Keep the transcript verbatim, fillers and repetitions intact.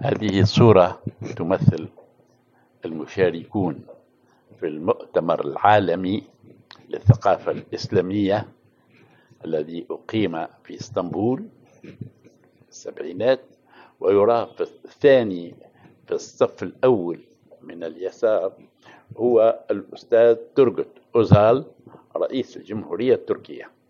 هذه الصورة تمثل المشاركون في المؤتمر العالمي للثقافة الإسلامية الذي أقيم في اسطنبول في السبعينات، ويرى في الثاني في الصف الأول من اليسار هو الأستاذ تورغوت أوزال رئيس الجمهورية التركية.